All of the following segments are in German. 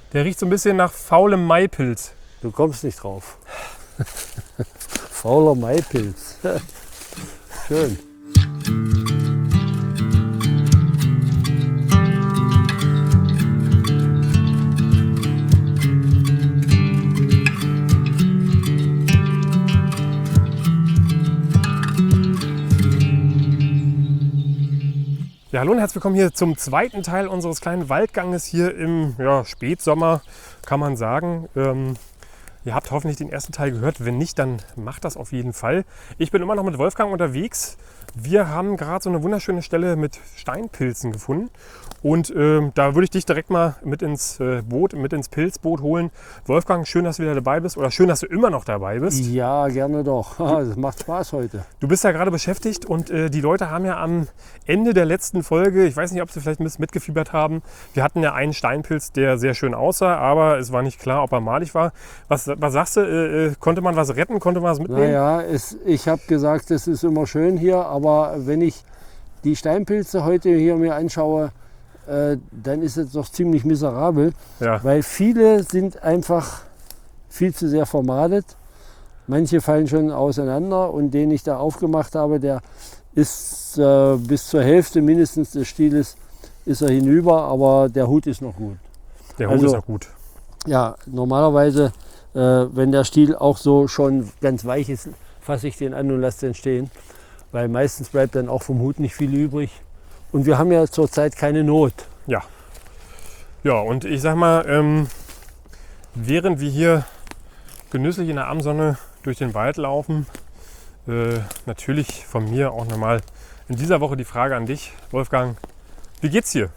Der riecht so ein bisschen nach faulem Maipilz. Du kommst nicht drauf. Fauler Maipilz. Schön. Ja, hallo und herzlich willkommen hier zum zweiten Teil unseres kleinen Waldganges hier im Spätsommer, kann man sagen. Ihr habt hoffentlich den ersten Teil gehört. Wenn nicht, dann macht das auf jeden Fall. Ich bin immer noch mit Wolfgang unterwegs. Wir haben gerade so eine wunderschöne Stelle mit Steinpilzen gefunden. Und da würde ich dich direkt mal mit ins Boot, mit ins Pilzboot holen. Wolfgang, schön, dass du wieder dabei bist. Oder schön, dass du immer noch dabei bist. Ja, gerne doch. Das macht Spaß heute. Du bist ja gerade beschäftigt und die Leute haben ja am Ende der letzten Folge, ich weiß nicht, ob sie vielleicht ein bisschen mitgefiebert haben, wir hatten ja einen Steinpilz, der sehr schön aussah, aber es war nicht klar, ob er malig war. Was sagst du, konnte man was retten, konnte man was mitnehmen? Naja, ich habe gesagt, es ist immer schön hier, aber wenn ich die Steinpilze heute hier mir anschaue, dann ist es doch ziemlich miserabel, Ja. weil viele sind einfach viel zu sehr vermadet. Manche fallen schon auseinander und den ich da aufgemacht habe, der ist bis zur Hälfte mindestens des Stieles ist er hinüber, aber der Hut ist noch gut. Der Hut Also, ist auch gut. Ja, normalerweise, wenn der Stiel auch so schon ganz weich ist, fasse ich den an und lasse den stehen, weil meistens bleibt dann auch vom Hut nicht viel übrig. Und wir haben ja zurzeit keine Not. Ja. Ja, und ich sag mal, während wir hier genüsslich in der Abendsonne durch den Wald laufen, natürlich von mir auch nochmal in dieser Woche die Frage an dich, Wolfgang, wie geht's dir?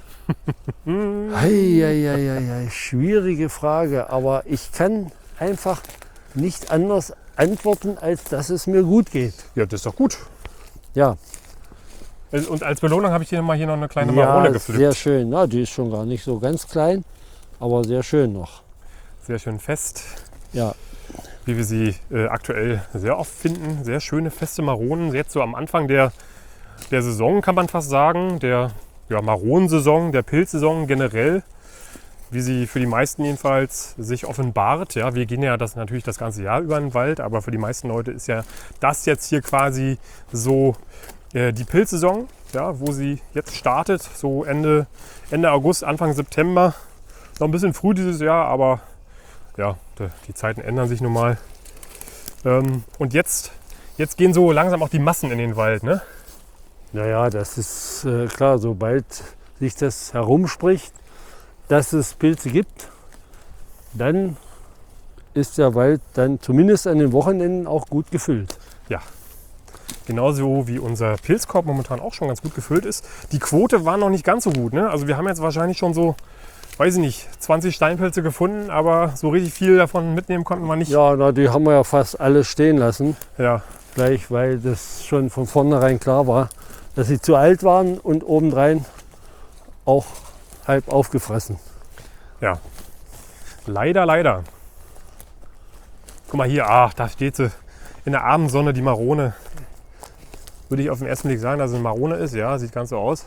Eieieiei, schwierige Frage, aber ich kann einfach nicht anders antworten, als dass es mir gut geht. Ja, das ist doch gut. Ja, Und als Belohnung habe ich dir mal hier noch eine kleine Marone ja, gepflückt. sehr schön. Na, die ist schon gar nicht so ganz klein, aber sehr schön noch. Sehr schön fest, Ja, wie wir sie aktuell sehr oft finden. Sehr schöne, feste Maronen. Jetzt so am Anfang der Saison kann man fast sagen. Der Maronensaison, der Pilzsaison generell. Wie sie für die meisten jedenfalls sich offenbart. Ja, wir gehen ja natürlich das ganze Jahr über in den Wald, aber für die meisten Leute ist ja das jetzt hier quasi so die Pilzsaison, ja, wo sie jetzt startet, so Ende August, Anfang September. Noch ein bisschen früh dieses Jahr, aber ja, die Zeiten ändern sich nun mal. Und jetzt gehen so langsam auch die Massen in den Wald, ne? naja, das ist klar, sobald sich das herumspricht, dass es Pilze gibt, dann ist der Wald dann zumindest an den Wochenenden auch gut gefüllt. Ja. Genauso wie unser Pilzkorb momentan auch schon ganz gut gefüllt ist. Die Quote war noch nicht ganz so gut, ne? Also wir haben jetzt wahrscheinlich schon so, weiß ich nicht, 20 Steinpilze gefunden, aber so richtig viel davon mitnehmen konnten wir nicht. Ja, na, die haben wir ja fast alle stehen lassen, Ja. gleich, weil das schon von vornherein klar war, dass sie zu alt waren und obendrein auch halb aufgefressen. Ja. Leider, leider. Guck mal hier, da steht sie in der Abendsonne, die Marone. Würde ich auf den ersten Blick sagen, dass es eine Marone ist. Ja, sieht ganz so aus.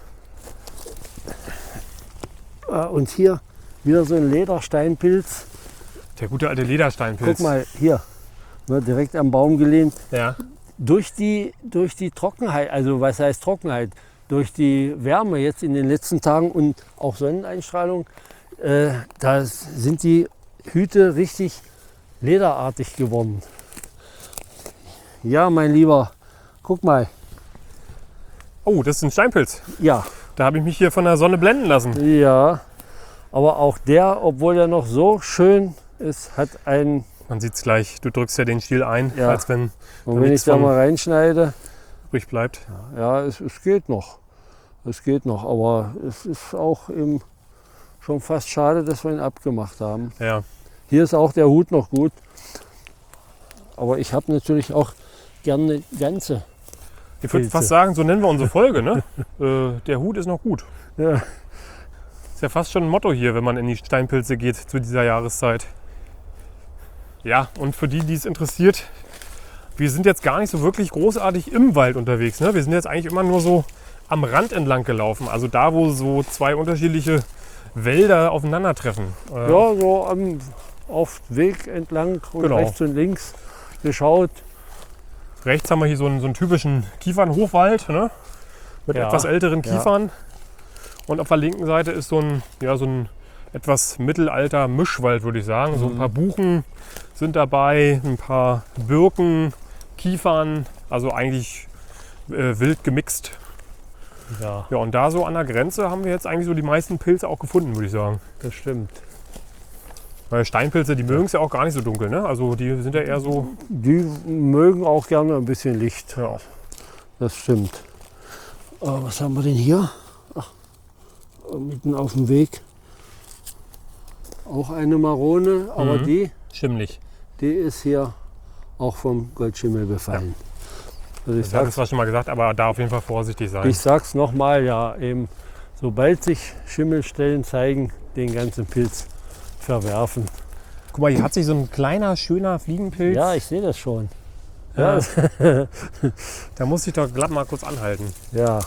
Und hier wieder so ein Ledersteinpilz. Der gute alte Ledersteinpilz. Guck mal, hier, ne, direkt am Baum gelehnt. Ja. Durch die Trockenheit, also was heißt Trockenheit, durch die Wärme jetzt in den letzten Tagen und auch Sonneneinstrahlung, da sind die Hüte richtig lederartig geworden. Ja, mein Lieber, guck mal. Oh, das ist ein Steinpilz. Ja, Da habe ich mich hier von der Sonne blenden lassen. ja, aber auch der, obwohl er noch so schön ist, hat einen, Man sieht es gleich. Du drückst ja den Stiel ein, Ja. als wenn und Da wenn ich nichts da von- mal reinschneide, übrig bleibt. ja, es geht noch. Es geht noch, aber es ist auch eben schon fast schade, dass wir ihn abgemacht haben. Ja. Hier ist auch der Hut noch gut, aber ich habe natürlich auch gerne ganze. Ich würde Pilze. fast sagen, so nennen wir unsere Folge, ne? Der Hut ist noch gut. Ja. Ist ja fast schon ein Motto hier, wenn man in die Steinpilze geht zu dieser Jahreszeit. Ja, und für die es interessiert, wir sind jetzt gar nicht so wirklich großartig im Wald unterwegs. Ne? Wir sind jetzt eigentlich immer nur so am Rand entlang gelaufen. Also da, wo so zwei unterschiedliche Wälder aufeinandertreffen. Ja, so auf Weg entlang und Genau. rechts und links geschaut. Rechts haben wir hier so einen typischen Kiefernhochwald, ne? Mit Ja. etwas älteren Ja. Kiefern. Und auf der linken Seite ist so ein etwas mittelalter Mischwald, würde ich sagen. So ein paar Buchen sind dabei, ein paar Birken, Kiefern, also eigentlich wild gemixt. Ja, Ja, und da so an der Grenze haben wir jetzt eigentlich so die meisten Pilze auch gefunden, würde ich sagen. das stimmt. Weil Steinpilze, die mögen es ja auch gar nicht so dunkel, ne? Also die sind ja eher so, Die mögen auch gerne ein bisschen Licht. ja. Das stimmt. Was haben wir denn hier? Ach, mitten auf dem Weg. Auch eine Marone, aber die Schimmelig. ist hier auch vom Goldschimmel befallen. Also Ich habe es zwar schon mal gesagt, aber da auf jeden Fall vorsichtig sein. ich sag's nochmal, ja, eben, sobald sich Schimmelstellen zeigen, den ganzen Pilz verwerfen. Guck mal, hier hat sich so ein kleiner, schöner Fliegenpilz. Ja, ich sehe das schon. Ja. Ja, Da muss ich doch glatt mal kurz anhalten. ja.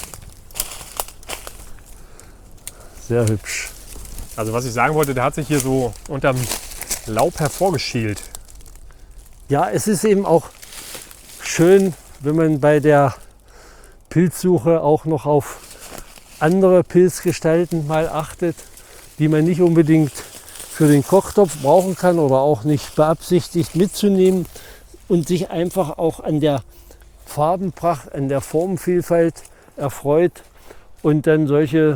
Sehr hübsch. Also was ich sagen wollte, der hat sich hier so unterm Laub hervorgeschält. Ja, es ist eben auch schön, wenn man bei der Pilzsuche auch noch auf andere Pilzgestalten mal achtet, die man nicht unbedingt für den Kochtopf brauchen kann oder auch nicht beabsichtigt mitzunehmen und sich einfach auch an der Farbenpracht, an der Formenvielfalt erfreut und dann solche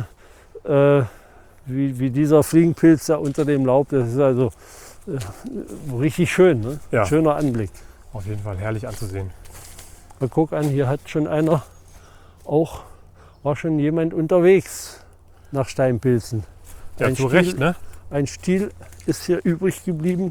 wie dieser Fliegenpilz da unter dem Laub, das ist also richtig schön, ne? Ja. Schöner Anblick. Auf jeden Fall herrlich anzusehen. Mal guck an, hier hat schon einer war schon jemand unterwegs nach Steinpilzen. Ja, Ein zu Stiel- Recht, ne? Ein Stiel ist hier übrig geblieben.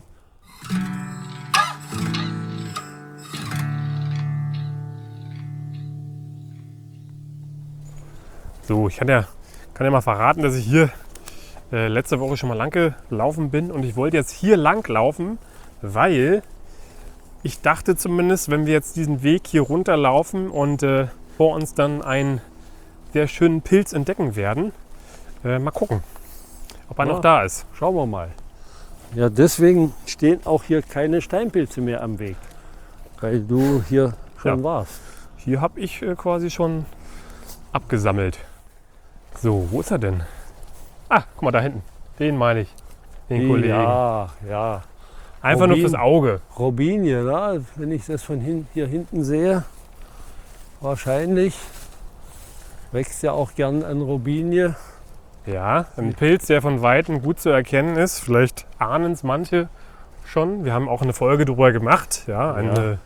So, ich kann ja mal verraten, dass ich hier letzte Woche schon mal lang gelaufen bin und ich wollte jetzt hier lang laufen, weil ich dachte zumindest, wenn wir jetzt diesen Weg hier runterlaufen und vor uns dann einen sehr schönen Pilz entdecken werden, mal gucken, ob er Ja. noch da ist. Schauen wir mal. Ja, deswegen stehen auch hier keine Steinpilze mehr am Weg, weil du hier schon Ja. warst. Hier habe ich quasi schon abgesammelt. So, wo ist er denn? Ah, guck mal da hinten. Den meine ich. Den Kollegen. Ja, ja. Einfach nur Rubin. fürs Auge. Robinie, ne? Wenn ich das von hier hinten sehe, wahrscheinlich wächst ja auch gern an Robinie. Ja, ein Pilz, der von Weitem gut zu erkennen ist. Vielleicht ahnen es manche schon. Wir haben auch eine Folge darüber gemacht. Ja, ein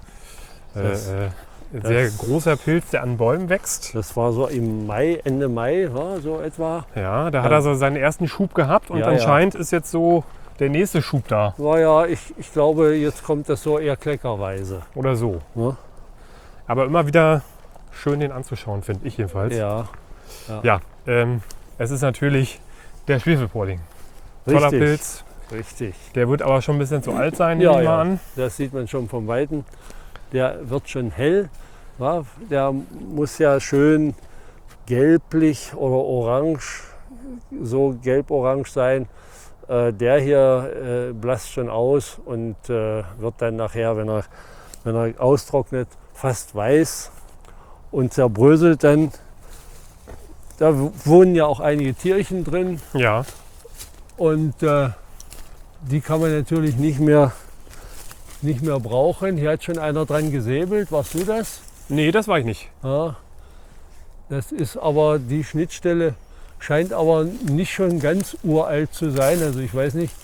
sehr großer Pilz, der an Bäumen wächst. Das war so im Mai, Ende Mai, ja, so etwa. Ja, da hat er so seinen ersten Schub gehabt und Ja, ja. anscheinend ist jetzt so der nächste Schub da. Naja, ich glaube, jetzt kommt das so eher kleckerweise. Oder so. Ne? Aber immer wieder schön, den anzuschauen, finde ich jedenfalls. Ja, Ja, es ist natürlich der Schwefelporling. Toller richtig. Pilz. Richtig. Der wird aber schon ein bisschen zu alt sein, Ja, nehme ich mal ja. an. Das sieht man schon vom Weiten. Der wird schon hell. Ja, der muss ja schön gelblich oder orange, so gelb-orange sein. Der hier blasst schon aus und wird dann nachher, wenn er austrocknet, fast weiß und zerbröselt dann. Da wohnen ja auch einige Tierchen drin Ja, und die kann man natürlich nicht mehr brauchen. Hier hat schon einer dran gesäbelt. Warst du das? nee, das war ich nicht. Ja. Das ist aber die Schnittstelle, scheint aber nicht schon ganz uralt zu sein. Also ich weiß nicht,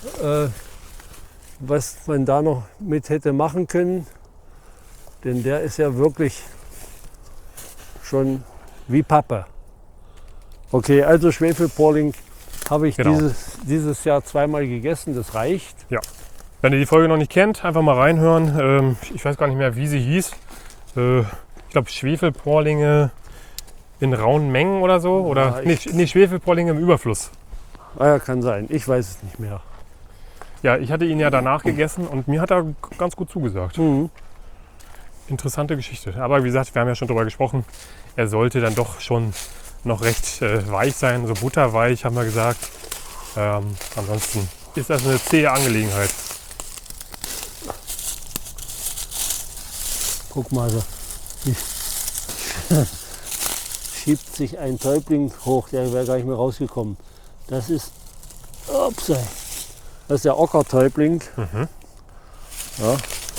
was man da noch mit hätte machen können. Denn der ist ja wirklich schon wie Pappe. Okay, also Schwefelporling habe ich Genau. dieses Jahr zweimal gegessen. Das reicht. Wenn ihr die Folge noch nicht kennt, einfach mal reinhören. Ich weiß gar nicht mehr, wie sie hieß. Ich glaube Schwefelporlinge in rauen Mengen oder so. Oder Ja, nee, Schwefelporlinge im Überfluss. Ah ja, kann sein. Ich weiß es nicht mehr. Ja, ich hatte ihn ja danach gegessen und mir hat er ganz gut zugesagt. Mhm. Interessante Geschichte. Aber wie gesagt, wir haben ja schon darüber gesprochen, er sollte dann doch schon noch recht weich sein, so butterweich haben wir gesagt. Ansonsten ist das eine zähe Angelegenheit. Guck mal, so. Schiebt sich ein Täubling hoch, der wäre gar nicht mehr rausgekommen. Das ist, upsa, das ist der Ockertäubling. Ja.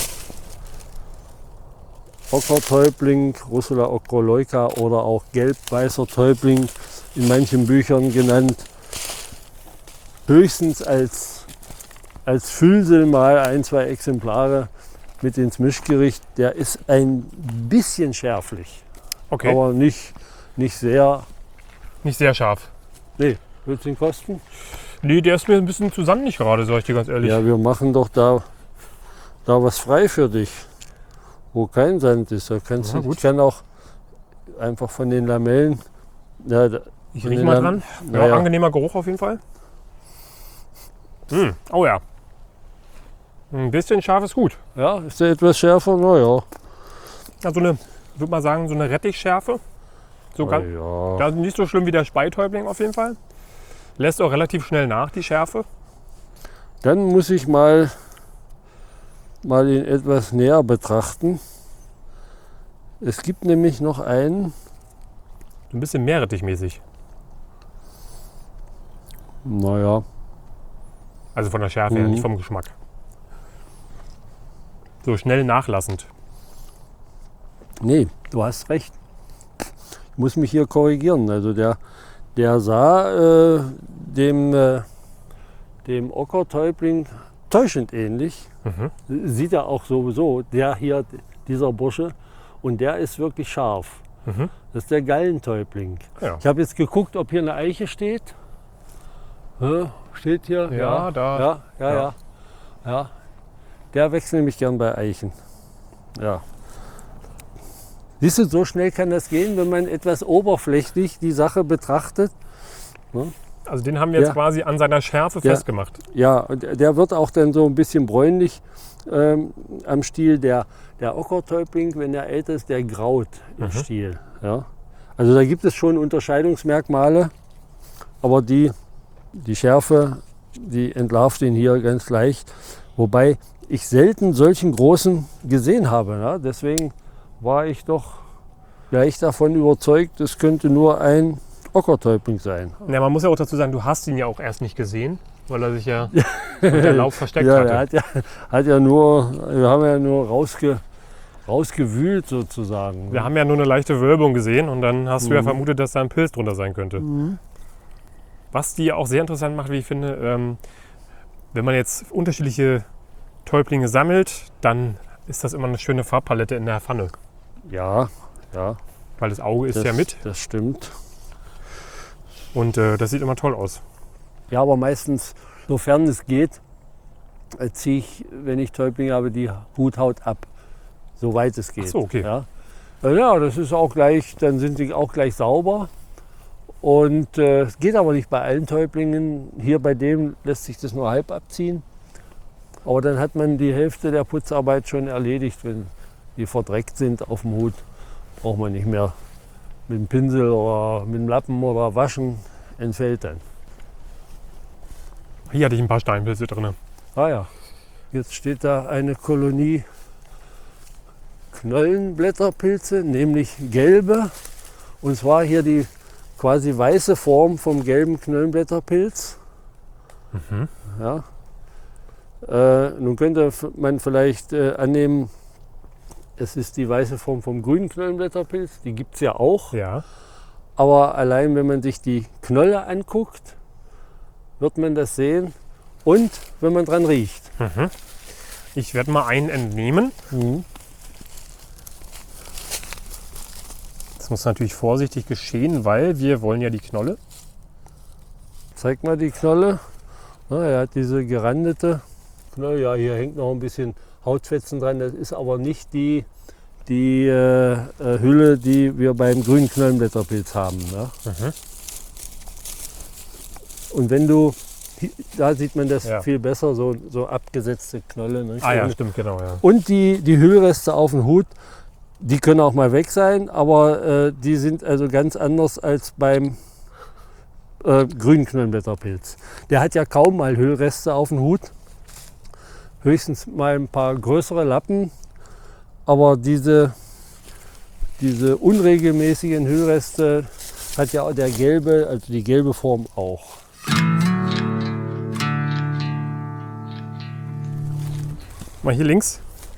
Ockertäubling, Russula ochroleuca oder auch gelb-weißer Täubling, in manchen Büchern genannt. Höchstens als Füllsel mal 1, 2 Exemplare mit ins Mischgericht. Der ist ein bisschen schärflich, Okay, aber nicht sehr. nicht sehr scharf. Nee, willst du ihn kosten? Nee, der ist mir ein bisschen zu sandig gerade, sag ich dir ganz ehrlich. Ja, wir machen doch da was frei für dich, wo kein Sand ist. Da kannst Ja, du, gut. ich kann auch einfach von den Lamellen. Ja, Ich riech mal dran. Ja, Naja. angenehmer Geruch auf jeden Fall. Oh ja. Ein bisschen scharf ist gut. Ja, ist der etwas schärfer? Naja. Also eine, ich würde mal sagen, so eine Rettichschärfe. So ganz, Ja. das ist nicht so schlimm wie der Speitäubling auf jeden Fall. Lässt auch relativ schnell nach, die Schärfe. Dann muss ich mal ihn etwas näher betrachten. Es gibt nämlich noch einen. So ein bisschen meerrettichmäßig. Naja, Also von der Schärfe her, nicht vom Geschmack. So schnell nachlassend. nee, du hast recht. Ich muss mich hier korrigieren. Also der sah dem Ockertäubling täuschend ähnlich. Sieht er auch sowieso, dieser Bursche. Und der ist wirklich scharf. Das ist der Gallentäubling. Ja. Ich habe jetzt geguckt, ob hier eine Eiche steht. Steht hier? Ja, da. Ja. Der wächst nämlich gern bei Eichen. Ja. Siehst du, so schnell kann das gehen, wenn man etwas oberflächlich die Sache betrachtet. Also den haben wir jetzt Ja. quasi an seiner Schärfe Ja. festgemacht. Ja, und der wird auch dann so ein bisschen bräunlich am Stiel. Der Ockertäubling, wenn er älter ist, der graut im Stiel. Ja. Also da gibt es schon Unterscheidungsmerkmale, aber die Schärfe, die entlarvt ihn hier ganz leicht. Wobei ich selten solchen großen gesehen habe. Ja. Deswegen war ich doch gleich davon überzeugt, es könnte nur ein Ockertäubling sein. Ja, man muss ja auch dazu sagen, du hast ihn ja auch erst nicht gesehen, weil er sich ja unter Laub versteckt Ja, hatte. wir haben ja nur rausgewühlt sozusagen. Wir haben ja nur eine leichte Wölbung gesehen und dann hast du ja vermutet, dass da ein Pilz drunter sein könnte. Was die auch sehr interessant macht, wie ich finde, wenn man jetzt unterschiedliche Täublinge sammelt, dann ist das immer eine schöne Farbpalette in der Pfanne. Ja, Weil das Auge ist das, ja mit das stimmt. und das sieht immer toll aus. Ja, aber meistens, sofern es geht, ziehe ich, wenn ich Täublinge habe, die Huthaut ab, soweit es geht. Ach so, okay. Ja, das ist auch gleich, dann sind die auch gleich sauber. Und es geht aber nicht bei allen Täublingen. Hier bei dem lässt sich das nur halb abziehen. Aber dann hat man die Hälfte der Putzarbeit schon erledigt. Wenn die verdreckt sind auf dem Hut, braucht man nicht mehr mit dem Pinsel oder mit dem Lappen oder waschen, entfällt dann. Hier hatte ich ein paar Steinpilze drin. Ah ja, jetzt steht da eine Kolonie Knollenblätterpilze, nämlich gelbe. Und zwar hier die quasi weiße Form vom gelben Knollenblätterpilz. Ja. Nun könnte man vielleicht annehmen, es ist die weiße Form vom grünen Knollenblätterpilz. Die gibt es ja auch. Ja. Aber allein wenn man sich die Knolle anguckt, wird man das sehen. Und wenn man dran riecht. Ich werde mal einen entnehmen. Das muss natürlich vorsichtig geschehen, weil wir wollen ja die Knolle. Zeig mal die Knolle. Na, er hat diese gerandete Knolle. Ja, hier hängt noch ein bisschen Hautfetzen dran. Das ist aber nicht die Hülle, die wir beim grünen Knollenblätterpilz haben. Ne? Und wenn du, da sieht man das viel besser, so abgesetzte Knolle. Ne? Ah ja, stimmt, genau. Ja. Und die Hüllreste auf dem Hut, Die können auch mal weg sein, aber die sind also ganz anders als beim grünen Knollenblätterpilz. Der hat ja kaum mal Hüllreste auf dem Hut. Höchstens mal ein paar größere Lappen. Aber diese unregelmäßigen Hüllreste hat ja der gelbe, also die gelbe Form auch. Mal hier links.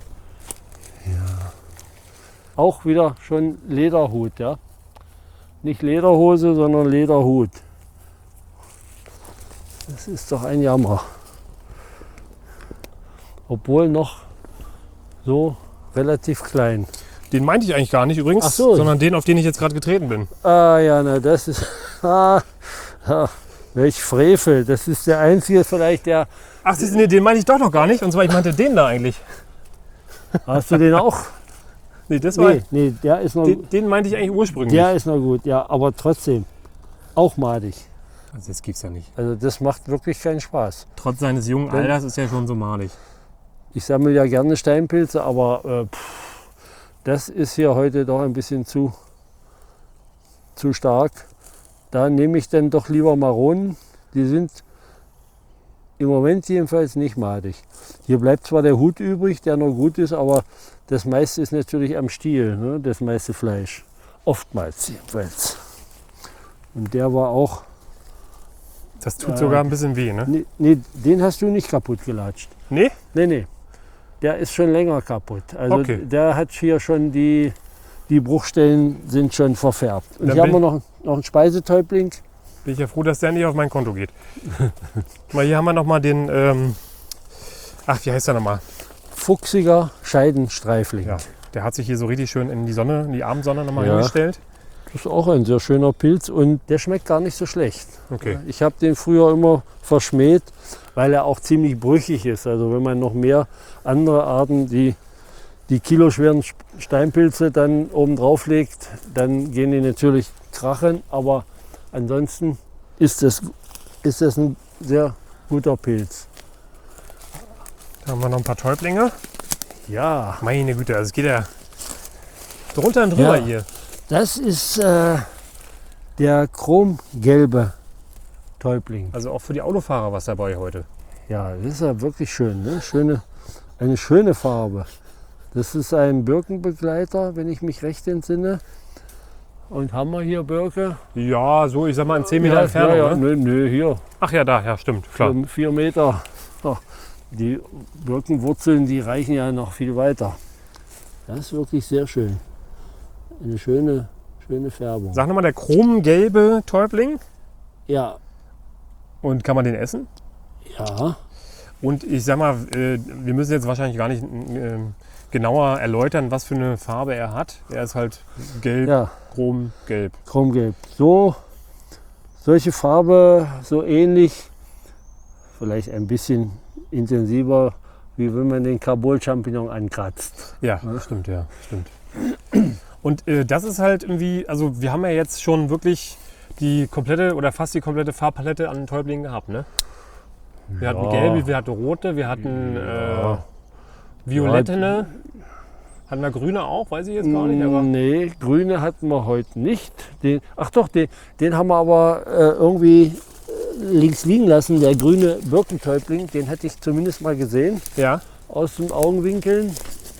Auch wieder schon Lederhut, ja. Nicht Lederhose, sondern Lederhut. Das ist doch ein Jammer. Obwohl noch so relativ klein. Den meinte ich eigentlich gar nicht übrigens, Ach so. sondern den, auf den ich jetzt gerade getreten bin. Ah ja, na das ist... welch Frevel. Das ist der einzige vielleicht, der... Ach, nee, den meinte ich doch noch gar nicht. Und zwar, ich meinte den da eigentlich. Hast du den auch? Nee, das war... Nee, der ist noch... Den meinte ich eigentlich ursprünglich. Der ist noch gut, ja, aber trotzdem auch madig. Also das gibt's ja nicht. Also das macht wirklich keinen Spaß. Trotz seines jungen Alters ist er schon so malig. Ich sammle ja gerne Steinpilze, aber das ist hier heute doch ein bisschen zu stark. Da nehme ich dann doch lieber Maronen. Die sind im Moment jedenfalls nicht madig. Hier bleibt zwar der Hut übrig, der noch gut ist, aber das meiste ist natürlich am Stiel, ne? Das meiste Fleisch. Oftmals jedenfalls. Und der war auch... Das tut sogar ein bisschen weh, ne? Nee, den hast du nicht kaputt gelatscht. Nee? Nee. Der ist schon länger kaputt. Also okay. Der hat hier schon die Bruchstellen sind schon verfärbt. Und Dann hier haben wir noch einen Speisetäubling. Bin ich ja froh, dass der nicht auf mein Konto geht. Mal hier haben wir nochmal den, wie heißt der nochmal? Fuchsiger Scheidenstreifling. Ja, der hat sich hier so richtig schön in die Sonne, in die Abendsonne nochmal Ja. hingestellt. Das ist auch ein sehr schöner Pilz und der schmeckt gar nicht so schlecht. Okay. Ich habe den früher immer verschmäht, weil er auch ziemlich brüchig ist. Also wenn man noch mehr andere Arten, die kiloschweren Steinpilze dann oben drauf legt, dann gehen die natürlich krachen. Aber ansonsten ist das ein sehr guter Pilz. Da haben wir noch ein paar Täublinge. Ja, Meine Güte, also es geht ja drunter und drüber Ja. hier. das ist der chromgelbe Täubling. Also auch für die Autofahrer was dabei heute. Ja, das ist ja wirklich schön. Ne? Eine schöne Farbe. Das ist ein Birkenbegleiter, wenn ich mich recht entsinne. Und haben wir hier Birke? Ja, so ich sag mal in 10 Meter Entfernung. Ja, Ne? nö, hier. Ach ja, da, ja stimmt, klar. 4 Meter. Ja, die Birkenwurzeln, die reichen ja noch viel weiter. Das ist wirklich sehr schön. Eine schöne Färbung. Sag nochmal, der chromgelbe Täubling. Ja, Und kann man den essen? ja. Und ich sag mal, wir müssen jetzt wahrscheinlich gar nicht genauer erläutern, was für eine Farbe er hat. Er ist halt gelb, Ja, chromgelb. chromgelb. Solche Farbe, so ähnlich, vielleicht ein bisschen intensiver, wie wenn man den Kabul-Champignon ankratzt. Ja, das stimmt, ja, stimmt. Und das ist halt irgendwie, also wir haben ja jetzt schon wirklich die komplette oder fast die komplette Farbpalette an Täublingen gehabt, ne? Wir hatten gelbe, wir hatten rote, wir hatten violette, hatten wir grüne auch, weiß ich jetzt gar nicht, aber Nee, grüne hatten wir heute nicht. Den haben wir aber irgendwie links liegen lassen. Der grüne Birkentäubling, den hatte ich zumindest mal gesehen ja. aus den Augenwinkeln.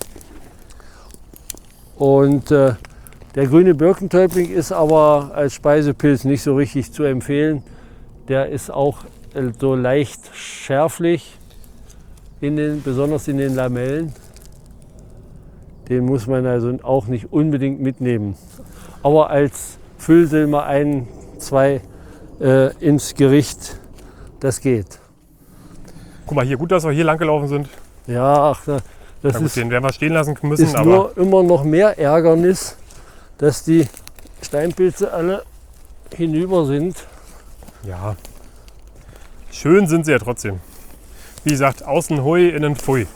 Und der grüne Birkentäubling ist aber als Speisepilz nicht so richtig zu empfehlen. Der ist auch so leicht schärflich, besonders in den Lamellen. Den muss man also auch nicht unbedingt mitnehmen. Aber als Füllsilber 1, 2 ins Gericht, das geht. Guck mal hier, gut, dass wir hier lang gelaufen sind. Ja, ach, das Na gut, ist den werden wir stehen lassen müssen, ist aber nur immer noch mehr Ärgernis, dass die Steinpilze alle hinüber sind. ja. Schön sind sie ja trotzdem. Wie gesagt, außen hui, innen pfui.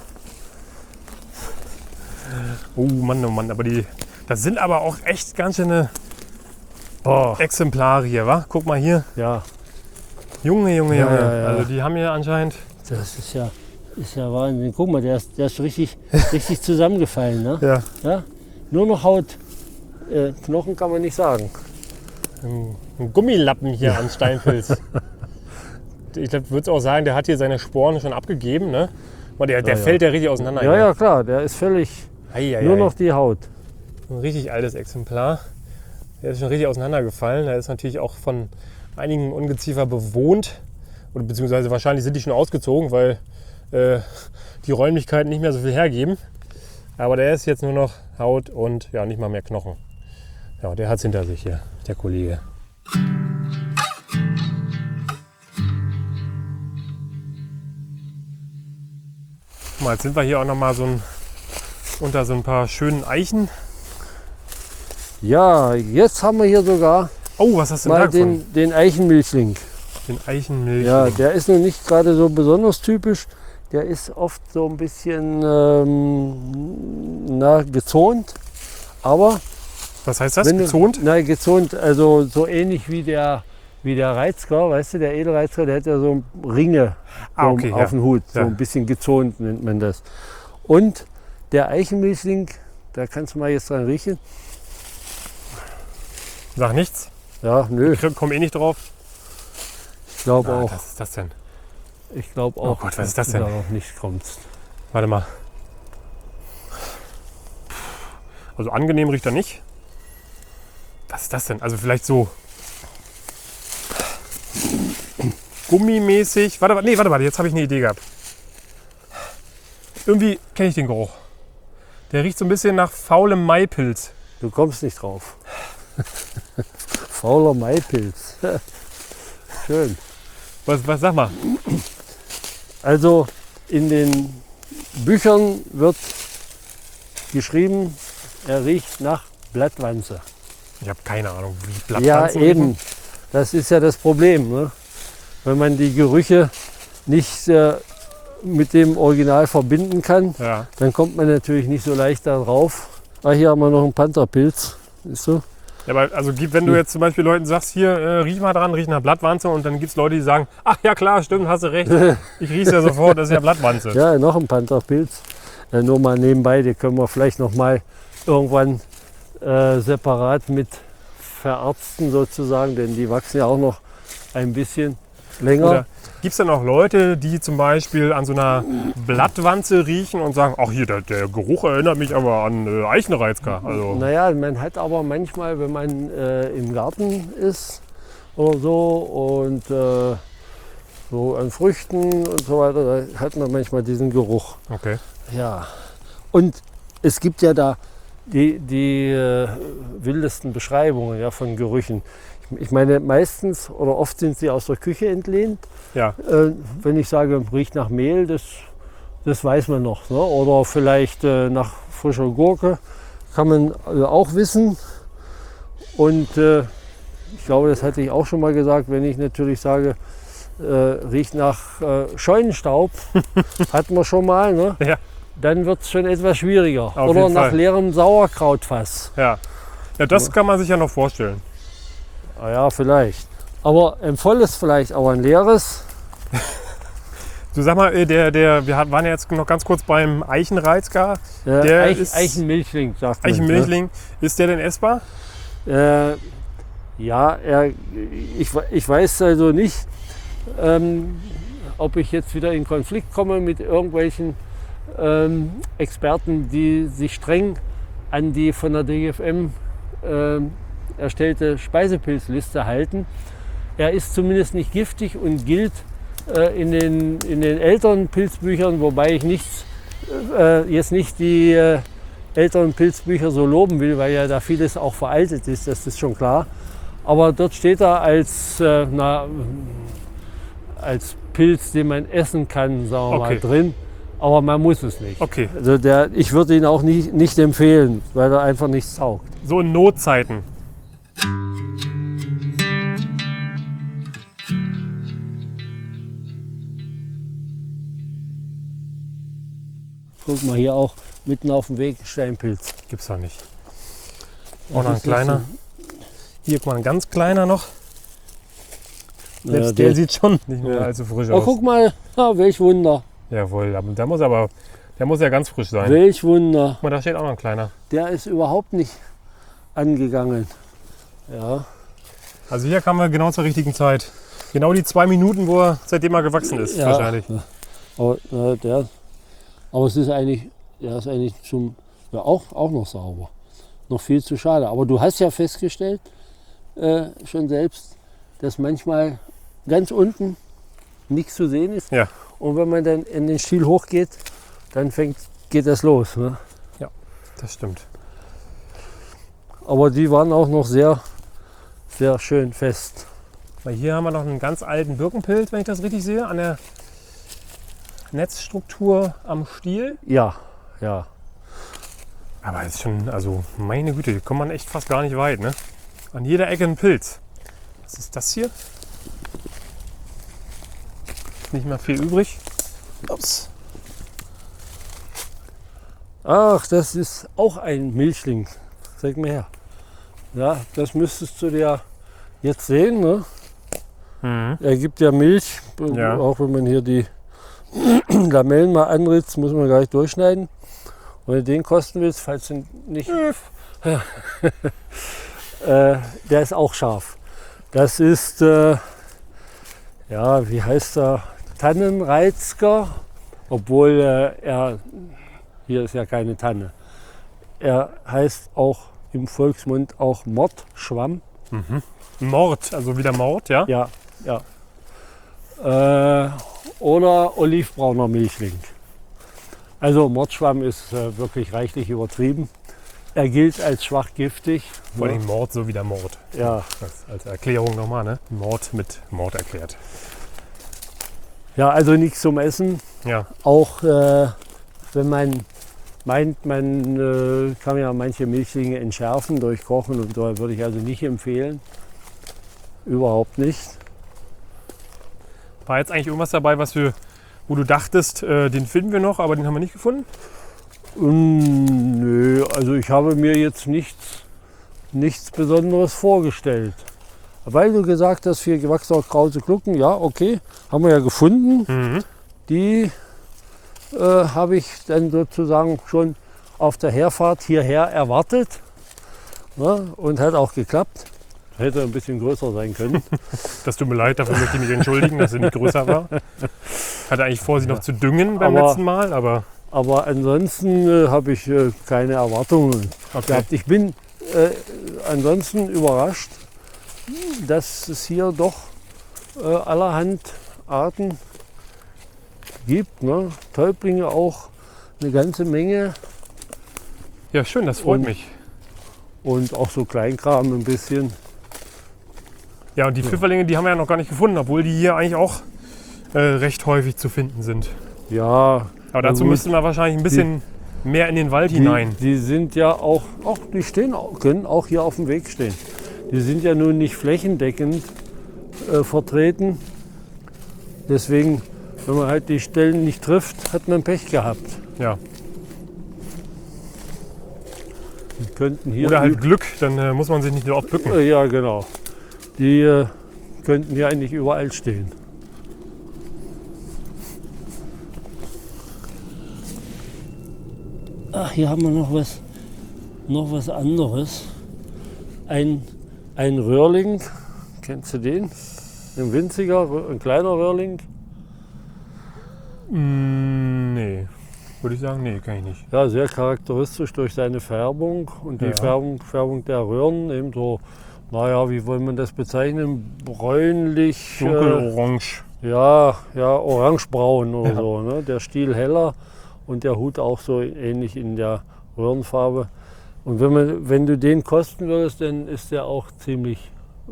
Oh Mann, aber das sind aber auch echt ganz schöne Exemplare hier, wa? Guck mal hier. Ja, Junge. Ja. Also die haben hier anscheinend, das ist ja Wahnsinn. Guck mal, der ist richtig zusammengefallen. Ne? ja, Ja? Nur noch Haut. Knochen kann man nicht sagen. Ein Gummilappen hier an Steinpilz. Ich glaube, würde auch sagen, der hat hier seine Sporen schon abgegeben. Ne? Der fällt ja richtig auseinander. Ja, ja, klar, der ist völlig nur noch die Haut. Ein richtig altes Exemplar. Der ist schon richtig auseinandergefallen. Der ist natürlich auch von einigen Ungeziefer bewohnt. Oder beziehungsweise wahrscheinlich sind die schon ausgezogen, weil die Räumlichkeiten nicht mehr so viel hergeben. Aber der ist jetzt nur noch Haut und ja, nicht mal mehr Knochen. Ja, der hat es hinter sich hier, der Kollege. Mal, jetzt sind wir hier auch noch mal unter so ein paar schönen Eichen. Ja, jetzt haben wir hier sogar Oh, was hast du mal denn da den Eichenmilchling. Den Eichenmilch. Ja, der ist nun nicht gerade so besonders typisch. Der ist oft so ein bisschen gezont. Aber Was heißt das? Gezont? Nein, gezont, also so ähnlich wie der Reizker, weißt du, der Edelreizker, der hat ja so Ringe Okay, auf dem Hut. So Ja. ein bisschen gezont nennt man das. Und der Eichenmilchling, da kannst du mal jetzt dran riechen. Sag nichts. Ja, nö, Ich komme eh nicht drauf. ich glaube auch. Was ist das denn? Ich glaube auch, Oh Gott, was ist dass das du denn? darauf nicht kommst. Warte mal. Also angenehm riecht er nicht. Was ist das denn? Also vielleicht so gummimäßig. Warte, jetzt habe ich eine Idee gehabt. Irgendwie kenne ich den Geruch. Der riecht so ein bisschen nach faulem Maipilz. Du kommst nicht drauf. Fauler Maipilz. Schön. Was sag mal? Also in den Büchern wird geschrieben, er riecht nach Blattwanze. Ich habe keine Ahnung, wie Ja, Blattwanzen eben. riechen. Das ist ja das Problem. Ne? Wenn man die Gerüche nicht mit dem Original verbinden kann, Ja. dann kommt man natürlich nicht so leicht da drauf. Ah, hier haben wir noch einen Pantherpilz. Siehst du? Ja, aber also wenn du jetzt zum Beispiel Leuten sagst, hier riech mal dran, riech nach Blattwanze und dann gibt es Leute, die sagen, ach ja klar, stimmt, hast du recht. Ich riech's ja sofort, das ist ja Blattwanze. Ja, noch ein Pantherpilz. Nur mal nebenbei, die können wir vielleicht noch mal irgendwann separat mit verarzten sozusagen, denn die wachsen ja auch noch ein bisschen länger. Oder gibt es dann auch Leute, die zum Beispiel an so einer Blattwanze riechen und sagen, ach hier, der Geruch erinnert mich aber an Eichenreizker. Also, Naja, man hat aber manchmal, wenn man im Garten ist oder so und so an Früchten und so weiter, da hat man manchmal diesen Geruch. okay. Ja, und es gibt ja da die wildesten Beschreibungen ja, von Gerüchen. Ich meine, meistens oder oft sind sie aus der Küche entlehnt. Ja, Wenn ich sage, riecht nach Mehl, das weiß man noch. Ne? Oder vielleicht nach frischer Gurke, kann man auch wissen. Und ich glaube, das hatte ich auch schon mal gesagt, wenn ich natürlich sage, riecht nach Scheunenstaub, hatten wir schon mal, ne? Ja. Dann wird es schon etwas schwieriger. Auf Oder jeden nach Fall. leerem Sauerkrautfass. ja. Ja, das kann man sich ja noch vorstellen. Ah ja, vielleicht. Aber ein volles vielleicht, aber ein leeres. Du sag mal, wir waren ja jetzt noch ganz kurz beim Eichenreizker. Der ist- Eichenmilchling, sagt man. Eichenmilchling, ist der denn essbar? Ne? Ja, ich weiß also nicht, ob ich jetzt wieder in Konflikt komme mit irgendwelchen Experten, die sich streng an die von der DGFM erstellte Speisepilzliste halten. Er ist zumindest nicht giftig und gilt in den älteren Pilzbüchern, wobei ich jetzt nicht die älteren Pilzbücher so loben will, weil ja da vieles auch veraltet ist, das ist schon klar. Aber dort steht er als Pilz, den man essen kann, sagen wir mal, Okay. drin. Aber man muss es nicht. Okay, Also ich würde ihn auch nicht empfehlen, weil er einfach nichts taugt. so in Notzeiten. Guck mal, hier auch mitten auf dem Weg Steinpilz. Gibt's da nicht. Was Auch noch ein ist das kleiner. Hier, guck mal, ein ganz kleiner noch. denn? Selbst Ja, der sieht schon nicht mehr Ja. allzu frisch Oh, aus. guck mal, welch Wunder. Jawohl, aber Der muss ja ganz frisch sein. Welch Wunder. Guck mal, da steht auch noch ein kleiner. Der ist überhaupt nicht angegangen. Ja. Also hier kamen wir genau zur richtigen Zeit. Genau die 2 Minuten, seitdem er gewachsen ist, Ja. wahrscheinlich. Aber es ist eigentlich, der ist eigentlich auch noch sauber. Noch viel zu schade. Aber du hast ja festgestellt, schon selbst, dass manchmal ganz unten nichts zu sehen ist. Ja. Und wenn man dann in den Stiel hochgeht, dann geht das los. Ne? Das stimmt. Aber die waren auch noch sehr, sehr schön fest. Weil hier haben wir noch einen ganz alten Birkenpilz, wenn ich das richtig sehe, an der Netzstruktur am Stiel. Ja, ja. Aber es ist schon, also meine Güte, hier kommt man echt fast gar nicht weit. Ne? An jeder Ecke ein Pilz. Was ist das hier? Nicht mehr viel übrig. Ups. Ach, das ist auch ein Milchling. Zeig mir her. Ja, das müsstest du dir jetzt sehen. Ne? Mhm. Er gibt ja Milch. Ja. Auch wenn man hier die Lamellen mal anritzt, muss man gleich durchschneiden. Wenn du den kosten willst, falls du nicht. Der ist auch scharf. Das ist, wie heißt er? Tannenreizger. Obwohl hier ist ja keine Tanne. Er heißt auch im Volksmund auch Mordschwamm. Mord, also wieder Mord, ja? Ja, ja. Oder olivbrauner Milchling. Also Mordschwamm ist wirklich reichlich übertrieben. Er gilt als schwach giftig. Vor allem Mord so wie der Mord. Ja. Das als Erklärung nochmal, ne? Mord mit Mord erklärt. Ja, also nichts zum Essen. Ja. Auch wenn man meint, man kann ja manche Milchlinge entschärfen durch Kochen und da würde ich also nicht empfehlen. Überhaupt nicht. War jetzt eigentlich irgendwas dabei, wo du dachtest, den finden wir noch, aber den haben wir nicht gefunden? Nö, also ich habe mir jetzt nichts Besonderes vorgestellt. Weil du gesagt hast, 4 gewachsene krause Glucken, ja, okay, haben wir ja gefunden. Mhm. Die habe ich dann sozusagen schon auf der Herfahrt hierher erwartet, ne, und hat auch geklappt. Hätte ein bisschen größer sein können. Das tut mir leid, dafür möchte ich mich entschuldigen, dass sie nicht größer war. Hatte eigentlich vor, sie noch zu düngen beim letzten Mal, aber Aber ansonsten habe ich keine Erwartungen gehabt. Ich bin ansonsten überrascht, dass es hier doch allerhand Arten gibt. Ne? Täublinge auch eine ganze Menge ja, schön, das freut Und- mich. und auch so Kleinkram ein bisschen. Ja, und die Pfifferlinge, die haben wir ja noch gar nicht gefunden, obwohl die hier eigentlich auch recht häufig zu finden sind. Ja, Aber dazu gut. müssten wir wahrscheinlich ein bisschen mehr in den Wald hinein. Die sind ja auch die können auch hier auf dem Weg stehen. Die sind ja nun nicht flächendeckend vertreten. Deswegen, wenn man halt die Stellen nicht trifft, hat man Pech gehabt. Ja. Die könnten hier Oder halt Glück, dann muss man sich nicht so oft bücken. ja, genau. Die könnten hier eigentlich überall stehen. Ach, hier haben wir noch was anderes. Ein Röhrling, kennst du den? Ein winziger, ein kleiner Röhrling. Nee. Würde ich sagen, nee, kann ich nicht. Ja, sehr charakteristisch durch seine Färbung und die Ja. Färbung der Röhren, eben so, naja, wie wollen man das bezeichnen? Bräunlich. Dunkelorange. Ja, orangebraun oder Ja. so. Ne? Der Stiel heller und der Hut auch so ähnlich in der Röhrenfarbe. Und wenn du den kosten würdest, dann ist der auch ziemlich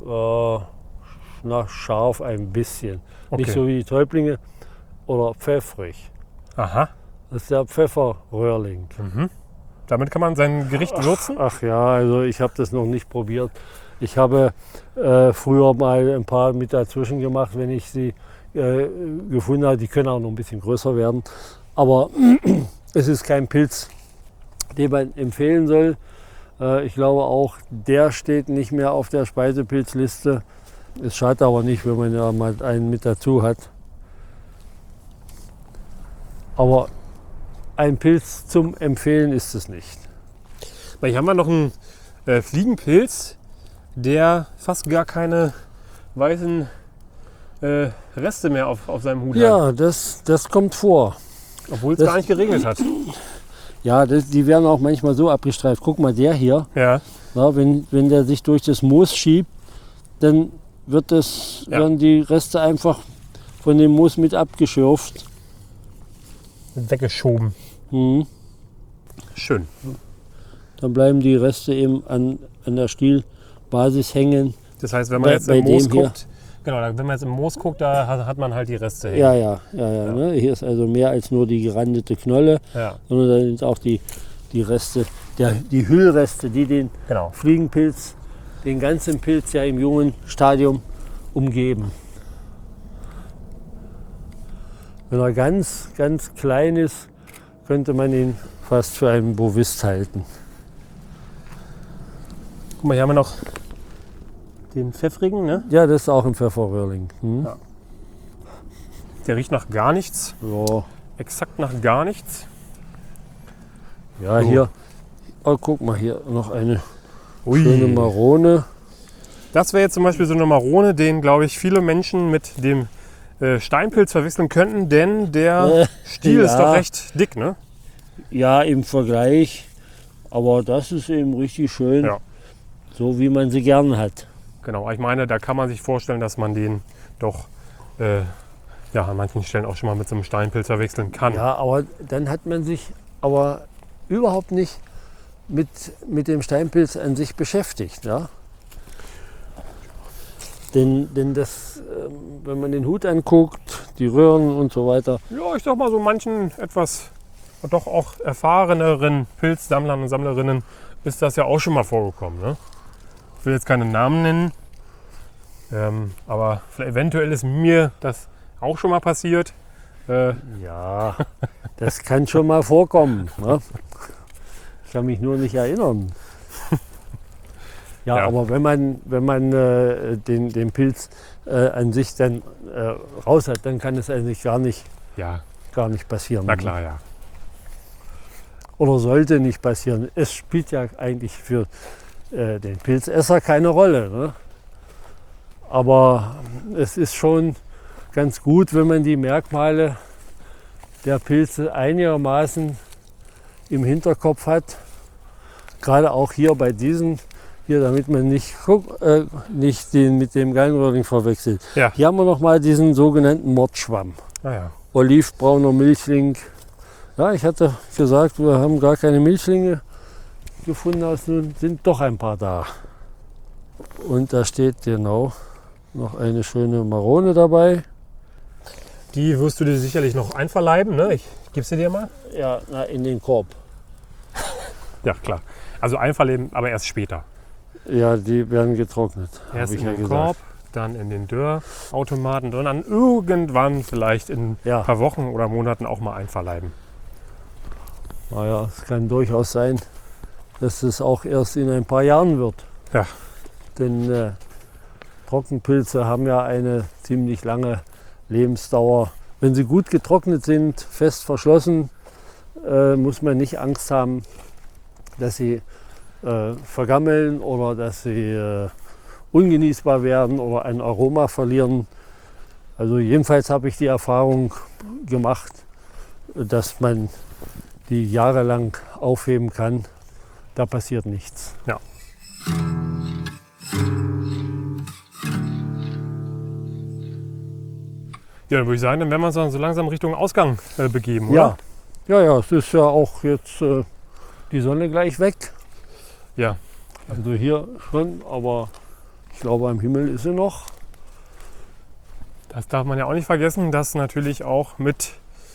scharf ein bisschen. Okay. Nicht so wie die Täublinge oder pfeffrig. Aha. Das ist der Pfefferröhrling. Damit kann man sein Gericht würzen? Ach ja, also ich habe das noch nicht probiert. Ich habe früher mal ein paar mit dazwischen gemacht, wenn ich sie gefunden habe. Die können auch noch ein bisschen größer werden. Aber es ist kein Pilz, den man empfehlen soll. Ich glaube auch, der steht nicht mehr auf der Speisepilzliste. Es schadet aber nicht, wenn man ja mal einen mit dazu hat. Aber ein Pilz zum Empfehlen ist es nicht. Weil hier haben wir noch einen Fliegenpilz, der fast gar keine weißen Reste mehr auf seinem Hut hat. Ja, das kommt vor. Obwohl es das- gar nicht geregnet hat. Ja, die werden auch manchmal so abgestreift. Guck mal, der hier, Ja, wenn der sich durch das Moos schiebt, dann werden die Reste einfach von dem Moos mit abgeschürft. weggeschoben. Mhm. Schön. Dann bleiben die Reste eben an der Stielbasis hängen. Das heißt, wenn man jetzt Bei im Moos dem hier. guckt, genau, wenn man jetzt im Moos guckt, da hat man halt die Reste hängen. Ja. Ne? Hier ist also mehr als nur die gerandete Knolle, Ja, sondern da sind auch die Reste, die Hüllreste, die den genau. Fliegenpilz, den ganzen Pilz ja im jungen Stadium umgeben. Wenn er ganz, ganz klein ist, könnte man ihn fast für einen Bovist halten. Guck mal, hier haben wir noch den pfeffrigen, ne? Ja, das ist auch ein Pfefferröhrling. Ja. Der riecht nach gar nichts. Ja, Exakt nach gar nichts. ja So. hier. Oh, guck mal, hier noch eine Ui. schöne Marone. Das wäre jetzt zum Beispiel so eine Marone, den, glaube ich, viele Menschen mit dem Steinpilz verwechseln könnten, denn der Stiel ist ja. doch recht dick, ne? Ja, im Vergleich. Aber das ist eben richtig schön, Ja. so wie man sie gern hat. Genau, ich meine, da kann man sich vorstellen, dass man den doch an manchen Stellen auch schon mal mit so einem Steinpilz verwechseln kann. Ja, aber dann hat man sich aber überhaupt nicht mit dem Steinpilz an sich beschäftigt. Ja? Denn das, wenn man den Hut anguckt, die Röhren und so weiter, Ja, ich sag mal, so manchen etwas doch auch erfahreneren Pilzsammlern und Sammlerinnen ist das ja auch schon mal vorgekommen. Ne? Ich will jetzt keine Namen nennen, aber eventuell ist mir das auch schon mal passiert. ja, das kann schon mal vorkommen. Ne? Ich kann mich nur nicht erinnern. Ja, Ja. aber wenn man den Pilz an sich dann raus hat, dann kann es eigentlich gar nicht passieren. Na klar, ja. Oder sollte nicht passieren. Es spielt ja eigentlich für den Pilzesser keine Rolle. Ne? Aber es ist schon ganz gut, wenn man die Merkmale der Pilze einigermaßen im Hinterkopf hat. Gerade auch hier bei diesen, hier, damit man nicht den mit dem Gallenröhrling verwechselt. Ja. Hier haben wir noch mal diesen sogenannten Mordschwamm. Naja. Olivbrauner Milchling. Ja, ich hatte gesagt, wir haben gar keine Milchlinge gefunden, also nun sind doch ein paar da. Und da steht genau noch eine schöne Marone dabei. Die wirst du dir sicherlich noch einverleiben, ne? Ich gebe sie dir mal. Ja, in den Korb. Ja, klar. Also einverleiben, aber erst später. Ja, die werden getrocknet. hab Erst ich in ja den gesagt. Korb, dann in den Dörrautomaten und dann irgendwann vielleicht in Ja. ein paar Wochen oder Monaten auch mal einverleiben. Naja, es kann durchaus sein, dass es auch erst in ein paar Jahren wird. Ja. Denn Trockenpilze haben ja eine ziemlich lange Lebensdauer. Wenn sie gut getrocknet sind, fest verschlossen, muss man nicht Angst haben, dass sie vergammeln oder dass sie ungenießbar werden oder ein Aroma verlieren. Also jedenfalls habe ich die Erfahrung gemacht, dass man die jahrelang aufheben kann. Da passiert nichts. Ja. Ja, dann würde ich sagen, dann werden wir uns dann so langsam Richtung Ausgang begeben, oder? Ja, es ist ja auch jetzt die Sonne gleich weg. Ja. Also hier schon, aber ich glaube am Himmel ist sie noch. Das darf man ja auch nicht vergessen, dass natürlich auch mit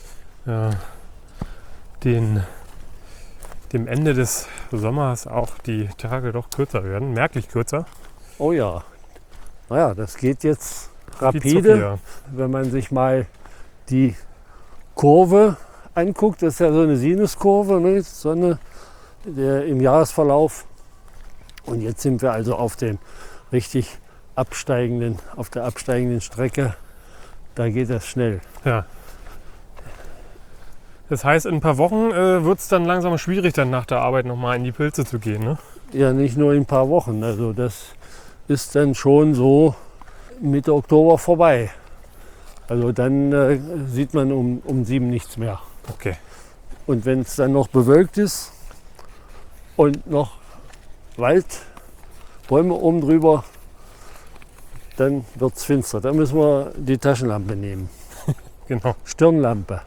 dem Ende des Sommers auch die Tage doch kürzer werden, merklich kürzer. Oh ja. Naja, das geht jetzt Rucki rapide, zucki, ja. wenn man sich mal die Kurve anguckt. Das ist ja so eine Sinuskurve, ne? Die Sonne im Jahresverlauf. Und jetzt sind wir also auf der absteigenden Strecke. Da geht das schnell. Ja, Das heißt, in ein paar Wochen wird es dann langsam schwierig, dann nach der Arbeit nochmal in die Pilze zu gehen, ne? Ja, nicht nur in ein paar Wochen. Also das ist dann schon so Mitte Oktober vorbei. Also dann sieht man um 7 nichts mehr. Okay. Und wenn es dann noch bewölkt ist und noch Wald, Bäume oben drüber, dann wird es finster. Dann müssen wir die Taschenlampe nehmen. Genau. Stirnlampe.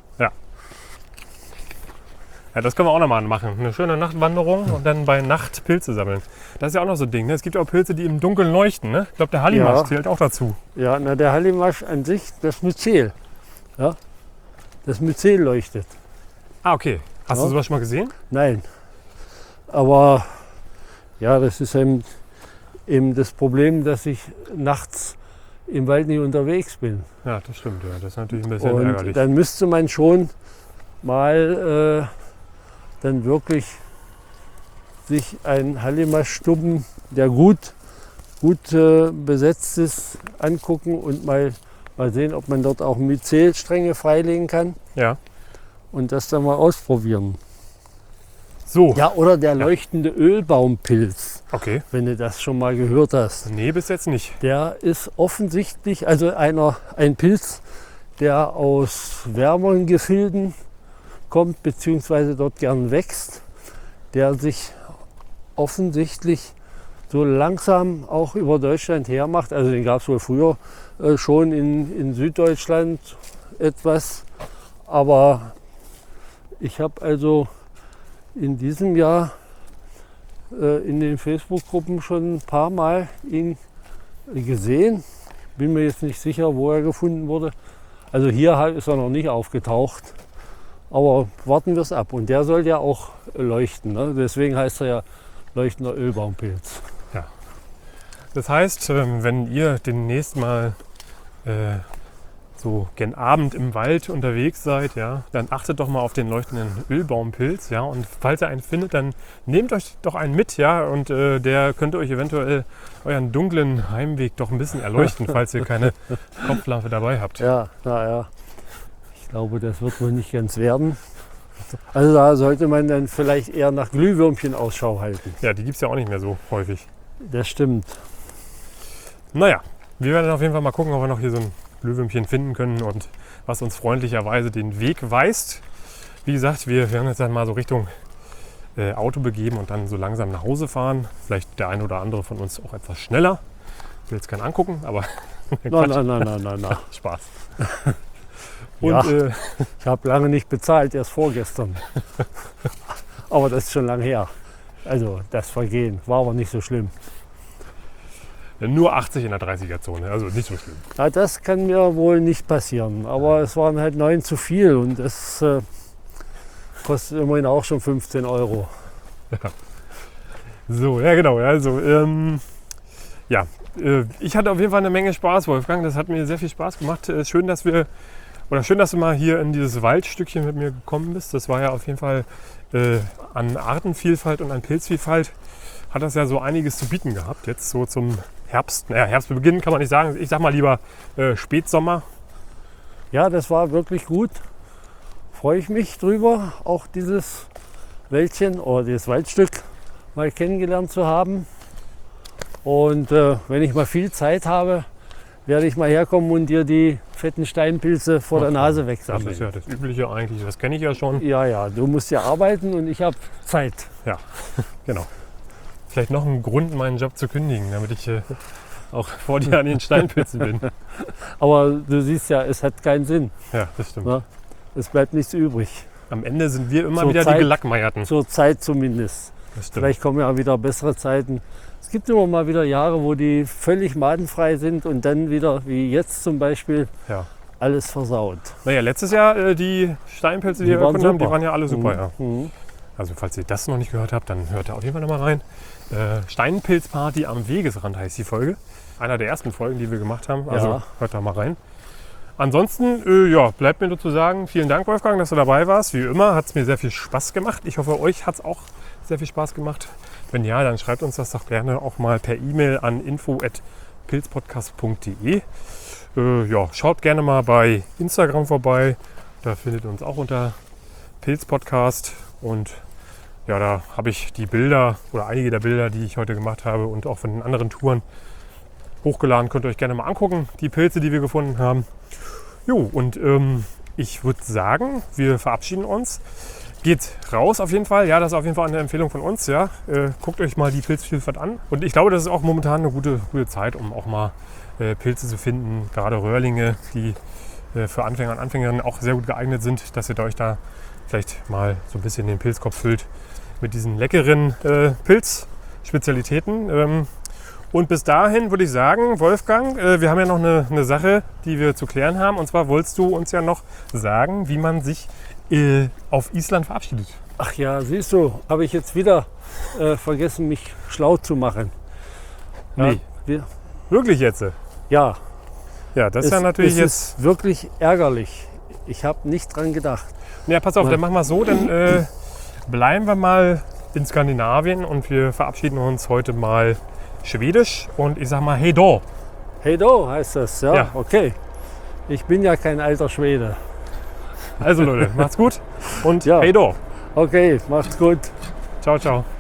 Ja, das können wir auch nochmal machen. Eine schöne Nachtwanderung und dann bei Nacht Pilze sammeln. Das ist ja auch noch so ein Ding. Ne? Es gibt auch Pilze, die im Dunkeln leuchten. Ne? Ich glaube, der Hallimasch zählt auch dazu. Ja, na, der Hallimasch an sich, das Myzel. Ja? Das Myzel leuchtet. Ah, okay. Hast du sowas schon mal gesehen? Nein. Aber ja, das ist eben das Problem, dass ich nachts im Wald nicht unterwegs bin. Ja, das stimmt. Ja. Das ist natürlich ein bisschen Und ärgerlich. dann müsste man schon mal dann wirklich sich einen Hallimasch-Stubben, der gut besetzt ist, angucken und mal sehen, ob man dort auch Myzelstränge freilegen kann Ja. und das dann mal ausprobieren. So. Ja, oder der leuchtende Ölbaumpilz, Okay. wenn du das schon mal gehört hast. Nee, bis jetzt nicht. Der ist offensichtlich, also ein Pilz, der aus wärmeren Gefilden kommt, beziehungsweise dort gern wächst, der sich offensichtlich so langsam auch über Deutschland hermacht. Also den gab es wohl früher schon in Süddeutschland etwas, aber ich habe also in diesem Jahr in den Facebook-Gruppen schon ein paar Mal ihn gesehen. Bin mir jetzt nicht sicher, wo er gefunden wurde. Also hier ist er noch nicht aufgetaucht. Aber warten wir es ab. Und der soll ja auch leuchten. Ne? Deswegen heißt er ja leuchtender Ölbaumpilz. Das heißt, wenn ihr demnächst mal so gen Abend im Wald unterwegs seid, ja, dann achtet doch mal auf den leuchtenden Ölbaumpilz. Ja, und falls ihr einen findet, dann nehmt euch doch einen mit. Ja, und der könnte euch eventuell euren dunklen Heimweg doch ein bisschen erleuchten, falls ihr keine Kopflampe dabei habt. Ja, naja. Ich glaube, das wird wohl nicht ganz werden. Also da sollte man dann vielleicht eher nach Glühwürmchen Ausschau halten. Ja, die gibt es ja auch nicht mehr so häufig. Das stimmt. Naja, wir werden auf jeden Fall mal gucken, ob wir noch hier so ein Glühwürmchen finden können und was uns freundlicherweise den Weg weist. Wie gesagt, wir werden jetzt dann mal so Richtung Auto begeben und dann so langsam nach Hause fahren. Vielleicht der ein oder andere von uns auch etwas schneller. Ich will jetzt keinen angucken, aber Nein. Spaß. Und Ja, ich habe lange nicht bezahlt, erst vorgestern. Aber das ist schon lange her. Also das Vergehen war aber nicht so schlimm. nur 80 in der 30er-Zone, also nicht so schlimm. Ja, das kann mir wohl nicht passieren. Aber es waren halt 9 zu viel und das kostet immerhin auch schon 15 Euro. So, ja genau. Also, ich hatte auf jeden Fall eine Menge Spaß, Wolfgang. Das hat mir sehr viel Spaß gemacht. Schön, dass du mal hier in dieses Waldstückchen mit mir gekommen bist. Das war ja auf jeden Fall an Artenvielfalt und an Pilzvielfalt hat das ja so einiges zu bieten gehabt. Jetzt so zum Herbst. Naja, Herbstbeginn kann man nicht sagen. Ich sag mal lieber Spätsommer. Ja, das war wirklich gut. Freue ich mich drüber, auch dieses Wäldchen oder dieses Waldstück mal kennengelernt zu haben. Und wenn ich mal viel Zeit habe, werde ich mal herkommen und dir die fetten Steinpilze vor der Nase Das wegsammeln. ist ja das Übliche eigentlich. Das kenne ich ja schon. Ja, du musst ja arbeiten und ich habe Zeit. Ja, genau. Vielleicht noch ein Grund, meinen Job zu kündigen, damit ich auch vor dir an den Steinpilzen bin. Aber du siehst ja, es hat keinen Sinn. Ja, das stimmt. Ne? Es bleibt nichts übrig. Am Ende sind wir immer Zur wieder Zeit- die Gelackmeierten. Zur Zeit zumindest. Das stimmt. Vielleicht kommen ja wieder bessere Zeiten. Es gibt immer mal wieder Jahre, wo die völlig madenfrei sind und dann wieder, wie jetzt zum Beispiel, Ja. alles versaut. Naja, letztes Jahr die Steinpilze, die wir waren gefunden haben, die super. waren ja alle super. Ja. Mhm. Also falls ihr das noch nicht gehört habt, dann hört da auf jeden Fall nochmal rein. Steinpilzparty am Wegesrand heißt die Folge. Einer der ersten Folgen, die wir gemacht haben. Also Ja. hört da mal rein. Ansonsten, bleibt mir nur zu sagen, vielen Dank, Wolfgang, dass du dabei warst. Wie immer hat es mir sehr viel Spaß gemacht. Ich hoffe, euch hat es auch sehr viel Spaß gemacht. Wenn ja, dann schreibt uns das doch gerne auch mal per E-Mail an info@pilzpodcast.de. Schaut gerne mal bei Instagram vorbei. Da findet ihr uns auch unter Pilz-Podcast. Und ja, da habe ich die Bilder oder einige der Bilder, die ich heute gemacht habe und auch von den anderen Touren hochgeladen. Könnt ihr euch gerne mal angucken, die Pilze, die wir gefunden haben. Jo, und ich würde sagen, wir verabschieden uns. Geht raus auf jeden Fall. Ja, das ist auf jeden Fall eine Empfehlung von uns. Ja. Guckt euch mal die Pilzvielfalt an. Und ich glaube, das ist auch momentan eine gute Zeit, um auch mal Pilze zu finden. Gerade Röhrlinge, die für Anfänger und Anfängerinnen auch sehr gut geeignet sind, dass ihr euch da vielleicht mal so ein bisschen den Pilzkopf füllt mit diesen leckeren Pilzspezialitäten. Und bis dahin würde ich sagen, Wolfgang, wir haben ja noch eine Sache, die wir zu klären haben. Und zwar wolltest du uns ja noch sagen, wie man sich auf Island verabschiedet. Ach ja, siehst du, habe ich jetzt wieder vergessen, mich schlau zu machen. Nee. Wirklich jetzt? Ja. Ja, das ist ja natürlich jetzt... ist wirklich ärgerlich. Ich habe nicht dran gedacht. Ja, pass auf, dann machen wir es so, dann bleiben wir mal in Skandinavien und wir verabschieden uns heute mal schwedisch und ich sag mal Hej då. Hej då heißt das, ja? Okay. Ich bin ja kein alter Schwede. Also Leute, macht's gut und ja. Hej då. Okay, macht's gut. Ciao, ciao.